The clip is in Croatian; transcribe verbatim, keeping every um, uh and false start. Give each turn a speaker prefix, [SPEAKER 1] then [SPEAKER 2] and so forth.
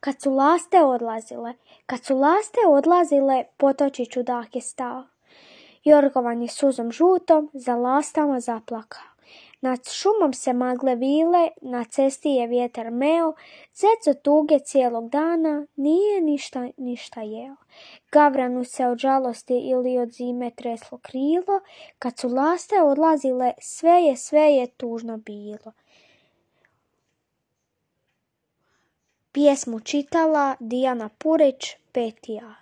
[SPEAKER 1] Kad su laste odlazile, kad su laste odlazile, potočić čudak je stao. Jorgovan je suzom žutom za lastama zaplakao. Nad šumom se magle vile, na cesti je vjetar meo, zec od tuge cijelog dana nije ništa, ništa jeo. Gavranu se od žalosti ili od zime treslo krilo, kad su laste odlazile, sve je, sve je tužno bilo. Pjesmu čitala Dijana Purić, peti A.